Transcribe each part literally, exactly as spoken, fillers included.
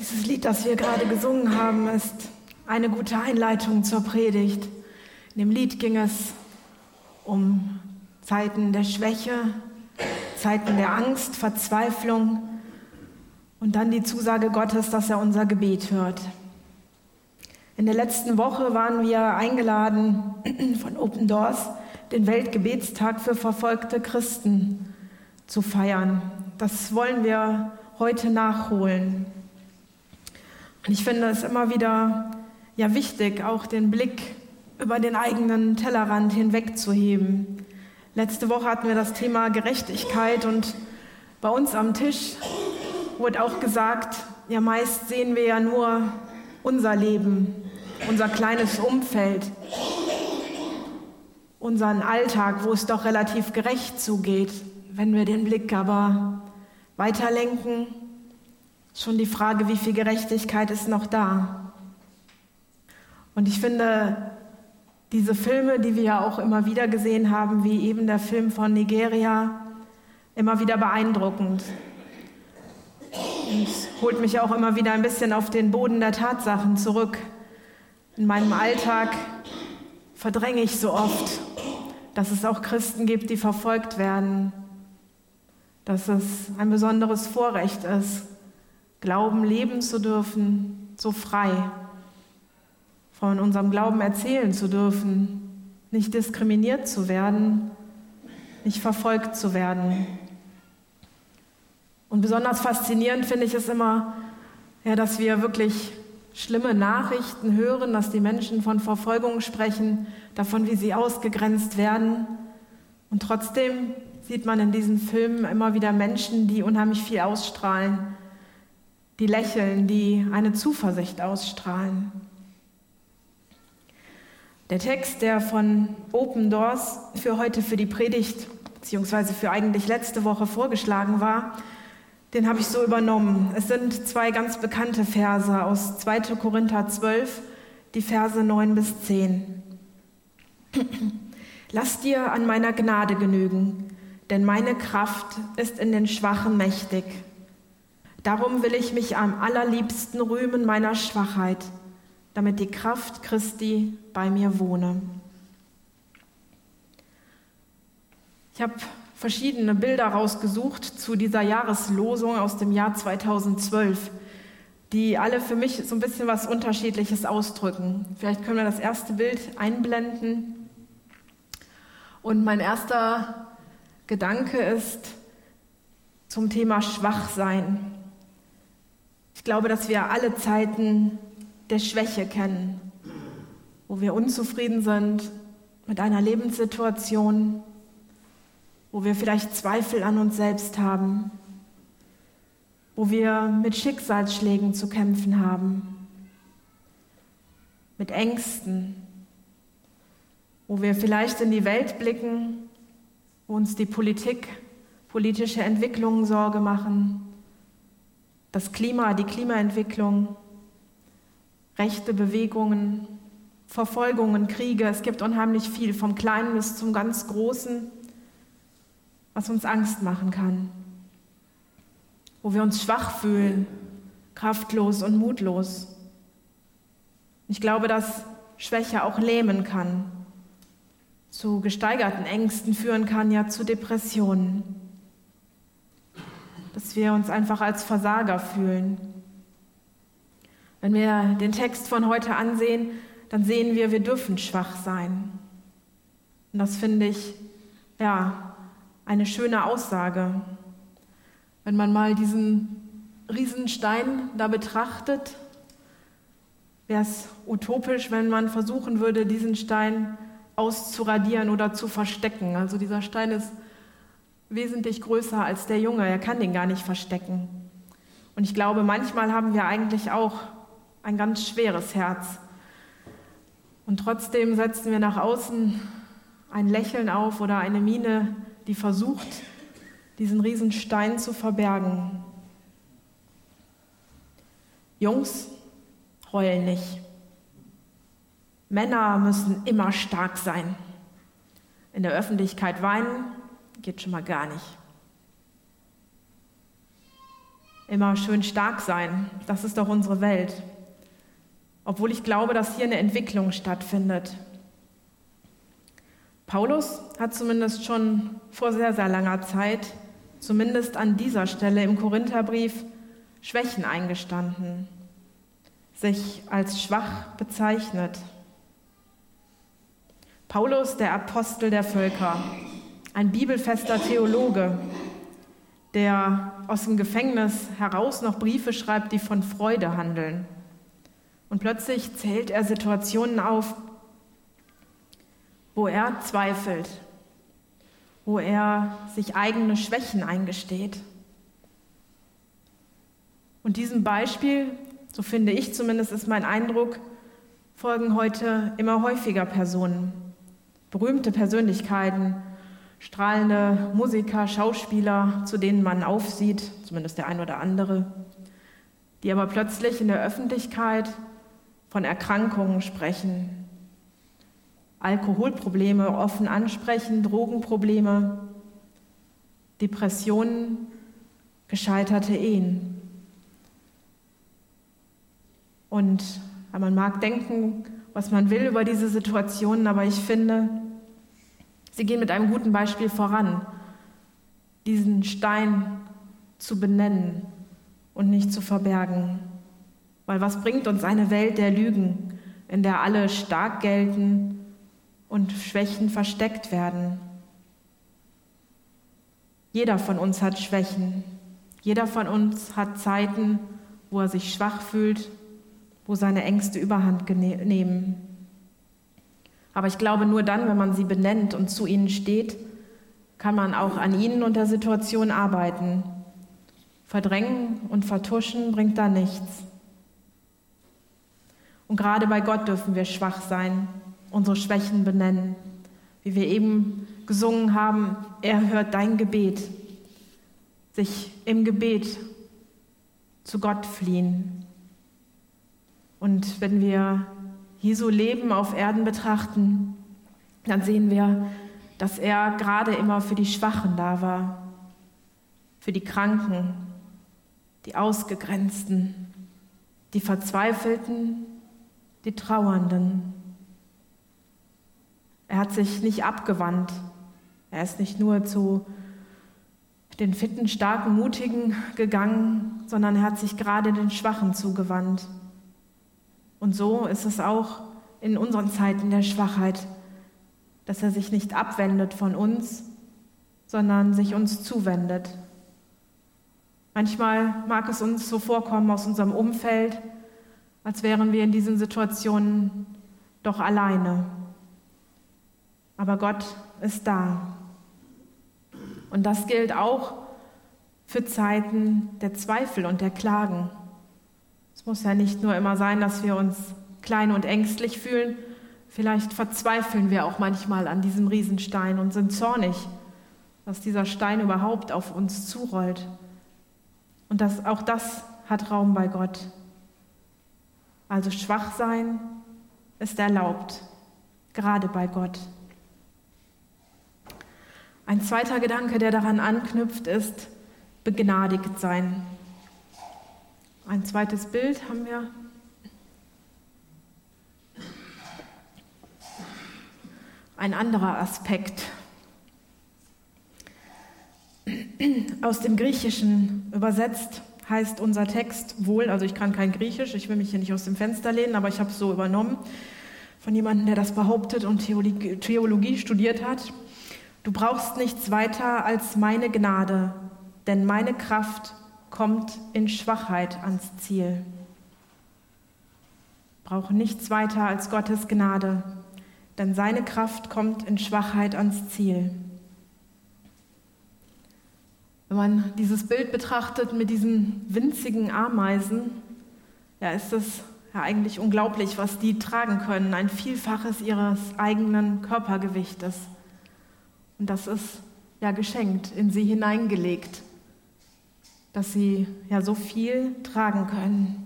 Dieses Lied, das wir gerade gesungen haben, ist eine gute Einleitung zur Predigt. In dem Lied ging es um Zeiten der Schwäche, Zeiten der Angst, Verzweiflung und dann die Zusage Gottes, dass er unser Gebet hört. In der letzten Woche waren wir eingeladen von Open Doors, den Weltgebetstag für verfolgte Christen zu feiern. Das wollen wir heute nachholen. Und ich finde es immer wieder ja, wichtig, auch den Blick über den eigenen Tellerrand hinwegzuheben. Letzte Woche hatten wir das Thema Gerechtigkeit und bei uns am Tisch wurde auch gesagt, ja meist sehen wir ja nur unser Leben, unser kleines Umfeld, unseren Alltag, wo es doch relativ gerecht zugeht. Wenn wir den Blick aber weiterlenken, schon die Frage, wie viel Gerechtigkeit ist noch da? Und ich finde, diese Filme, die wir ja auch immer wieder gesehen haben, wie eben der Film von Nigeria, immer wieder beeindruckend. Und holt mich auch immer wieder ein bisschen auf den Boden der Tatsachen zurück. In meinem Alltag verdränge ich so oft, dass es auch Christen gibt, die verfolgt werden, dass es ein besonderes Vorrecht ist, Glauben leben zu dürfen, so frei, von unserem Glauben erzählen zu dürfen, nicht diskriminiert zu werden, nicht verfolgt zu werden. Und besonders faszinierend finde ich es immer, ja, dass wir wirklich schlimme Nachrichten hören, dass die Menschen von Verfolgung sprechen, davon, wie sie ausgegrenzt werden. Und trotzdem sieht man in diesen Filmen immer wieder Menschen, die unheimlich viel ausstrahlen, die lächeln, die eine Zuversicht ausstrahlen. Der Text, der von Open Doors für heute für die Predigt, beziehungsweise für eigentlich letzte Woche vorgeschlagen war, den habe ich so übernommen. Es sind zwei ganz bekannte Verse aus zweiter Korinther zwölf, die Verse neun bis zehn. Lass dir an meiner Gnade genügen, denn meine Kraft ist in den Schwachen mächtig. Darum will ich mich am allerliebsten rühmen meiner Schwachheit, damit die Kraft Christi bei mir wohne. Ich habe verschiedene Bilder rausgesucht zu dieser Jahreslosung aus dem Jahr zweitausendzwölf, die alle für mich so ein bisschen was Unterschiedliches ausdrücken. Vielleicht können wir das erste Bild einblenden. Und mein erster Gedanke ist zum Thema Schwachsein. Ich glaube, dass wir alle Zeiten der Schwäche kennen, wo wir unzufrieden sind mit einer Lebenssituation, wo wir vielleicht Zweifel an uns selbst haben, wo wir mit Schicksalsschlägen zu kämpfen haben, mit Ängsten, wo wir vielleicht in die Welt blicken, wo uns die Politik, politische Entwicklungen Sorge machen, das Klima, die Klimaentwicklung, rechte Bewegungen, Verfolgungen, Kriege. Es gibt unheimlich viel, vom Kleinen bis zum ganz Großen, was uns Angst machen kann, wo wir uns schwach fühlen, kraftlos und mutlos. Ich glaube, dass Schwäche auch lähmen kann, zu gesteigerten Ängsten führen kann, ja zu Depressionen, dass wir uns einfach als Versager fühlen. Wenn wir den Text von heute ansehen, dann sehen wir, wir dürfen schwach sein. Und das finde ich, ja, eine schöne Aussage. Wenn man mal diesen Riesenstein da betrachtet, wäre es utopisch, wenn man versuchen würde, diesen Stein auszuradieren oder zu verstecken. Also dieser Stein ist wesentlich größer als der Junge, er kann den gar nicht verstecken. Und ich glaube, manchmal haben wir eigentlich auch ein ganz schweres Herz. Und trotzdem setzen wir nach außen ein Lächeln auf oder eine Miene, die versucht, diesen Riesenstein zu verbergen. Jungs heulen nicht. Männer müssen immer stark sein. In der Öffentlichkeit weinen geht schon mal gar nicht. immer schön stark sein. Das ist doch unsere Welt. Obwohl ich glaube, dass hier eine Entwicklung stattfindet. Paulus hat zumindest schon vor sehr, sehr langer Zeit, zumindest an dieser Stelle im Korintherbrief, Schwächen eingestanden, sich als schwach bezeichnet. Paulus, der Apostel der Völker, ein bibelfester Theologe, der aus dem Gefängnis heraus noch Briefe schreibt, die von Freude handeln. Und plötzlich zählt er Situationen auf, wo er zweifelt, wo er sich eigene Schwächen eingesteht. Und diesem Beispiel, so finde ich zumindest, ist mein Eindruck, folgen heute immer häufiger Personen, berühmte Persönlichkeiten, strahlende Musiker, Schauspieler, zu denen man aufsieht, zumindest der ein oder andere, die aber plötzlich in der Öffentlichkeit von Erkrankungen sprechen, Alkoholprobleme offen ansprechen, Drogenprobleme, Depressionen, gescheiterte Ehen. Und man mag denken, was man will über diese Situationen, aber ich finde, sie gehen mit einem guten Beispiel voran, diesen Stein zu benennen und nicht zu verbergen. Weil was bringt uns eine Welt der Lügen, in der alle stark gelten und Schwächen versteckt werden? Jeder von uns hat Schwächen. Jeder von uns hat Zeiten, wo er sich schwach fühlt, wo seine Ängste Überhand nehmen. Aber ich glaube, nur dann, wenn man sie benennt und zu ihnen steht, kann man auch an ihnen und der Situation arbeiten. Verdrängen und vertuschen bringt da nichts. Und gerade bei Gott dürfen wir schwach sein, unsere Schwächen benennen. Wie wir eben gesungen haben, er hört dein Gebet. Sich im Gebet zu Gott fliehen. Und wenn wir Jesu Leben auf Erden betrachten, dann sehen wir, dass er gerade immer für die Schwachen da war, für die Kranken, die Ausgegrenzten, die Verzweifelten, die Trauernden. Er hat sich nicht abgewandt. Er ist nicht nur zu den fitten, starken, mutigen gegangen, sondern er hat sich gerade den Schwachen zugewandt. Und so ist es auch in unseren Zeiten der Schwachheit, dass er sich nicht abwendet von uns, sondern sich uns zuwendet. Manchmal mag es uns so vorkommen aus unserem Umfeld, als wären wir in diesen Situationen doch alleine. Aber Gott ist da. Und das gilt auch für Zeiten der Zweifel und der Klagen. Es muss ja nicht nur immer sein, dass wir uns klein und ängstlich fühlen. Vielleicht verzweifeln wir auch manchmal an diesem Riesenstein und sind zornig, dass dieser Stein überhaupt auf uns zurollt. Und das, auch das hat Raum bei Gott. Also schwach sein ist erlaubt, gerade bei Gott. Ein zweiter Gedanke, der daran anknüpft, ist begnadigt sein. Ein zweites Bild haben wir. Ein anderer Aspekt. Aus dem Griechischen übersetzt heißt unser Text wohl, also ich kann kein Griechisch, ich will mich hier nicht aus dem Fenster lehnen, aber ich habe es so übernommen von jemandem, der das behauptet und Theologie, Theologie studiert hat. Du brauchst nichts weiter als meine Gnade, denn meine Kraft kommt in Schwachheit ans Ziel. Brauche nichts weiter als Gottes Gnade, denn seine Kraft kommt in Schwachheit ans Ziel. Wenn man dieses Bild betrachtet mit diesen winzigen Ameisen, ja, ist es ja eigentlich unglaublich, was die tragen können, ein Vielfaches ihres eigenen Körpergewichtes. Und das ist ja geschenkt, in sie hineingelegt, dass sie ja so viel tragen können.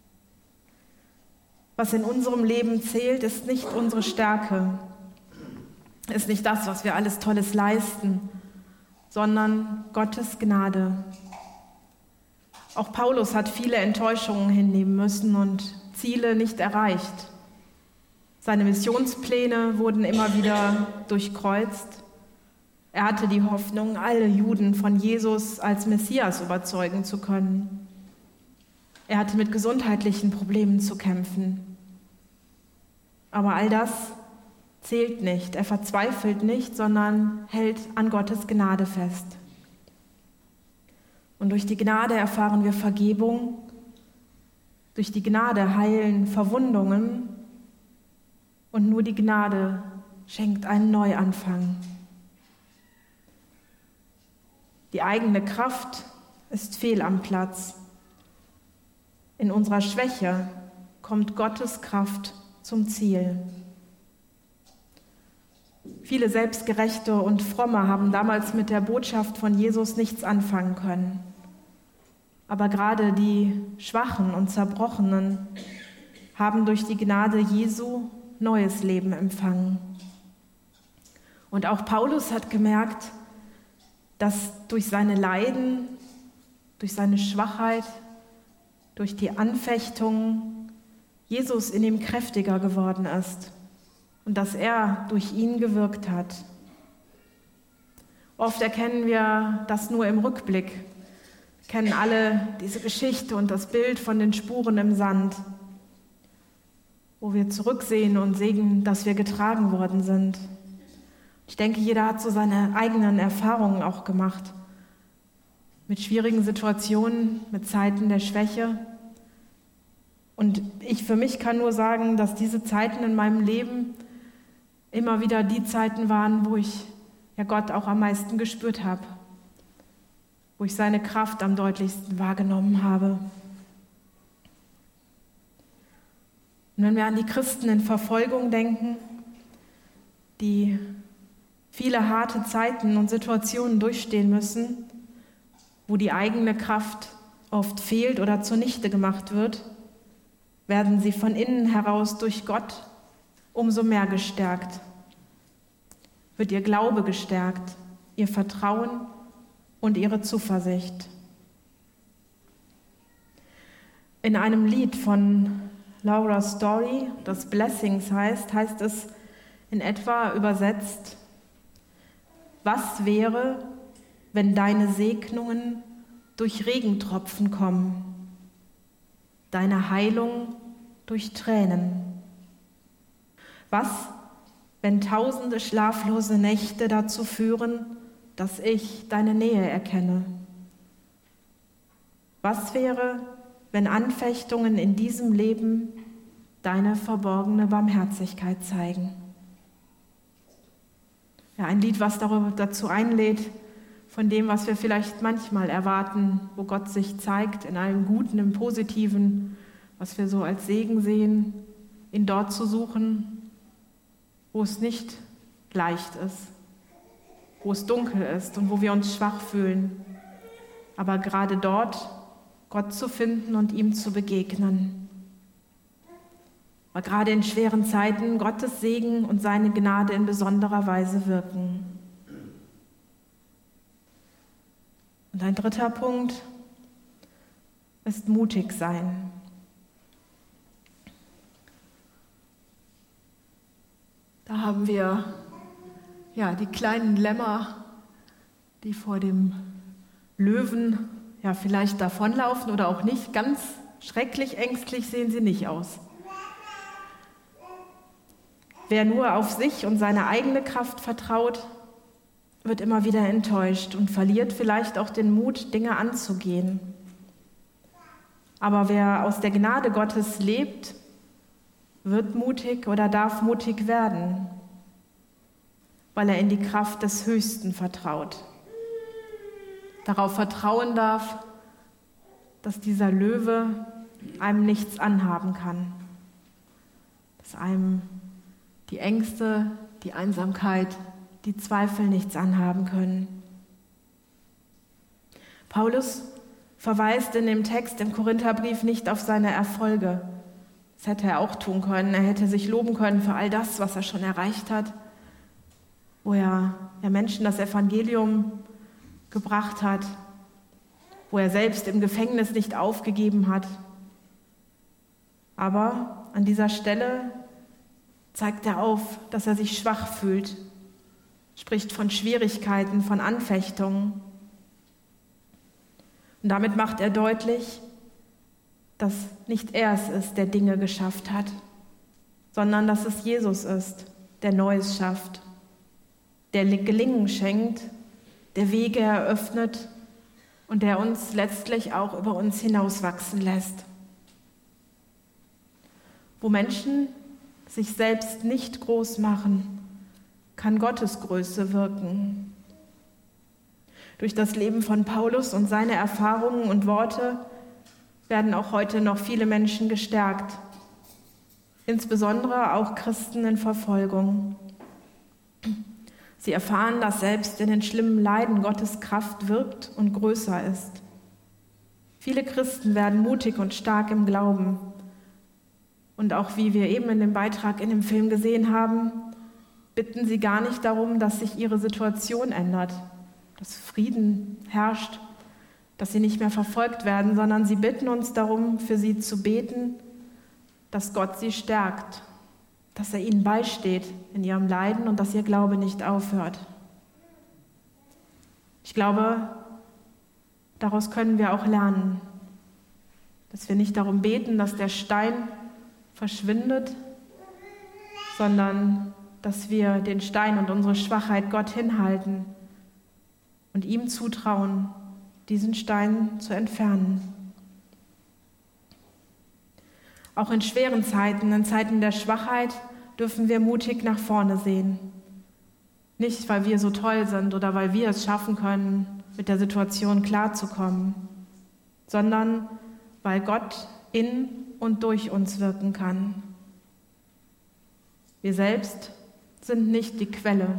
Was in unserem Leben zählt, ist nicht unsere Stärke, ist nicht das, was wir alles Tolles leisten, sondern Gottes Gnade. Auch Paulus hat viele Enttäuschungen hinnehmen müssen und Ziele nicht erreicht. Seine Missionspläne wurden immer wieder durchkreuzt. Er hatte die Hoffnung, alle Juden von Jesus als Messias überzeugen zu können. Er hatte mit gesundheitlichen Problemen zu kämpfen. Aber all das zählt nicht. Er verzweifelt nicht, sondern hält an Gottes Gnade fest. Und durch die Gnade erfahren wir Vergebung. Durch die Gnade heilen Verwundungen. Und nur die Gnade schenkt einen Neuanfang. Die eigene Kraft ist fehl am Platz. In unserer Schwäche kommt Gottes Kraft zum Ziel. Viele Selbstgerechte und Fromme haben damals mit der Botschaft von Jesus nichts anfangen können. Aber gerade die Schwachen und Zerbrochenen haben durch die Gnade Jesu neues Leben empfangen. Und auch Paulus hat gemerkt, dass durch seine Leiden, durch seine Schwachheit, durch die Anfechtungen Jesus in ihm kräftiger geworden ist und dass er durch ihn gewirkt hat. Oft erkennen wir das nur im Rückblick, wir kennen alle diese Geschichte und das Bild von den Spuren im Sand, wo wir zurücksehen und sehen, dass wir getragen worden sind. Ich denke, jeder hat so seine eigenen Erfahrungen auch gemacht. Mit schwierigen Situationen, mit Zeiten der Schwäche. Und ich für mich kann nur sagen, dass diese Zeiten in meinem Leben immer wieder die Zeiten waren, wo ich ja Gott auch am meisten gespürt habe. Wo ich seine Kraft am deutlichsten wahrgenommen habe. Und wenn wir an die Christen in Verfolgung denken, die viele harte Zeiten und Situationen durchstehen müssen, wo die eigene Kraft oft fehlt oder zunichte gemacht wird, werden sie von innen heraus durch Gott umso mehr gestärkt. Wird ihr Glaube gestärkt, ihr Vertrauen und ihre Zuversicht. In einem Lied von Laura Story, das Blessings heißt, heißt es in etwa übersetzt: Was wäre, wenn deine Segnungen durch Regentropfen kommen, deine Heilung durch Tränen? Was, wenn tausende schlaflose Nächte dazu führen, dass ich deine Nähe erkenne? Was wäre, wenn Anfechtungen in diesem Leben deine verborgene Barmherzigkeit zeigen? Ja, ein Lied, was darüber, dazu einlädt, von dem, was wir vielleicht manchmal erwarten, wo Gott sich zeigt, in allem Guten, im Positiven, was wir so als Segen sehen, ihn dort zu suchen, wo es nicht leicht ist, wo es dunkel ist und wo wir uns schwach fühlen, aber gerade dort Gott zu finden und ihm zu begegnen. Aber gerade in schweren Zeiten Gottes Segen und seine Gnade in besonderer Weise wirken. Und ein dritter Punkt ist mutig sein. Da haben wir ja die kleinen Lämmer, die vor dem Löwen ja vielleicht davonlaufen oder auch nicht. Ganz schrecklich ängstlich sehen sie nicht aus. Wer nur auf sich und seine eigene Kraft vertraut, wird immer wieder enttäuscht und verliert vielleicht auch den Mut, Dinge anzugehen. Aber wer aus der Gnade Gottes lebt, wird mutig oder darf mutig werden, weil er in die Kraft des Höchsten vertraut. Darauf vertrauen darf, dass dieser Löwe einem nichts anhaben kann, dass einem die Ängste, die Einsamkeit, die Zweifel nichts anhaben können. Paulus verweist in dem Text im Korintherbrief nicht auf seine Erfolge. Das hätte er auch tun können. Er hätte sich loben können für all das, was er schon erreicht hat, wo er ja Menschen das Evangelium gebracht hat, wo er selbst im Gefängnis nicht aufgegeben hat. Aber an dieser Stelle zeigt er auf, dass er sich schwach fühlt, spricht von Schwierigkeiten, von Anfechtungen. Und damit macht er deutlich, dass nicht er es ist, der Dinge geschafft hat, sondern dass es Jesus ist, der Neues schafft, der Gelingen schenkt, der Wege eröffnet und der uns letztlich auch über uns hinauswachsen lässt. Wo Menschen sich selbst nicht groß machen, kann Gottes Größe wirken. Durch das Leben von Paulus und seine Erfahrungen und Worte werden auch heute noch viele Menschen gestärkt, insbesondere auch Christen in Verfolgung. Sie erfahren, dass selbst in den schlimmen Leiden Gottes Kraft wirkt und größer ist. Viele Christen werden mutig und stark im Glauben. Und auch wie wir eben in dem Beitrag in dem Film gesehen haben, bitten sie gar nicht darum, dass sich ihre Situation ändert, dass Frieden herrscht, dass sie nicht mehr verfolgt werden, sondern sie bitten uns darum, für sie zu beten, dass Gott sie stärkt, dass er ihnen beisteht in ihrem Leiden und dass ihr Glaube nicht aufhört. Ich glaube, daraus können wir auch lernen, dass wir nicht darum beten, dass der Stein verschwindet, sondern dass wir den Stein und unsere Schwachheit Gott hinhalten und ihm zutrauen, diesen Stein zu entfernen. Auch in schweren Zeiten, in Zeiten der Schwachheit, dürfen wir mutig nach vorne sehen. Nicht, weil wir so toll sind oder weil wir es schaffen können, mit der Situation klarzukommen, sondern weil Gott in und durch uns wirken kann. Wir selbst sind nicht die Quelle.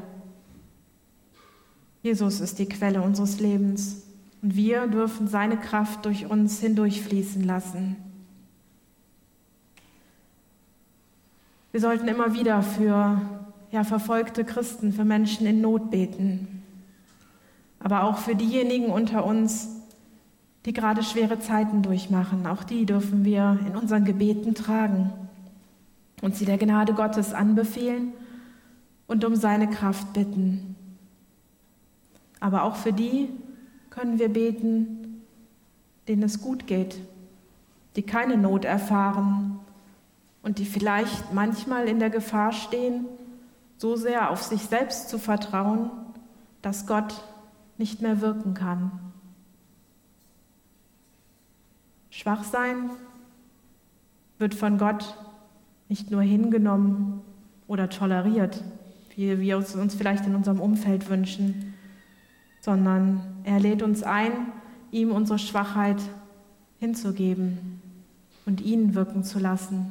Jesus ist die Quelle unseres Lebens und wir dürfen seine Kraft durch uns hindurchfließen lassen. Wir sollten immer wieder für ja, verfolgte Christen, für Menschen in Not beten, aber auch für diejenigen unter uns, die gerade schwere Zeiten durchmachen. Auch die dürfen wir in unseren Gebeten tragen und sie der Gnade Gottes anbefehlen und um seine Kraft bitten. Aber auch für die können wir beten, denen es gut geht, die keine Not erfahren und die vielleicht manchmal in der Gefahr stehen, so sehr auf sich selbst zu vertrauen, dass Gott nicht mehr wirken kann. Schwach sein wird von Gott nicht nur hingenommen oder toleriert, wie wir es uns vielleicht in unserem Umfeld wünschen, sondern er lädt uns ein, ihm unsere Schwachheit hinzugeben und ihn wirken zu lassen,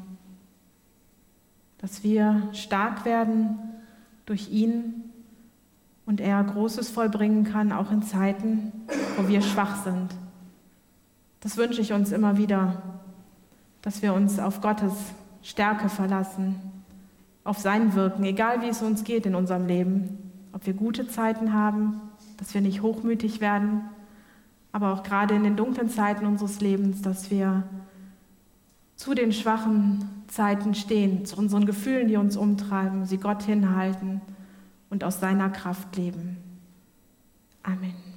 dass wir stark werden durch ihn und er Großes vollbringen kann, auch in Zeiten, wo wir schwach sind. Das wünsche ich uns immer wieder, dass wir uns auf Gottes Stärke verlassen, auf sein Wirken, egal wie es uns geht in unserem Leben, ob wir gute Zeiten haben, dass wir nicht hochmütig werden, aber auch gerade in den dunklen Zeiten unseres Lebens, dass wir zu den schwachen Zeiten stehen, zu unseren Gefühlen, die uns umtreiben, sie Gott hinhalten und aus seiner Kraft leben. Amen.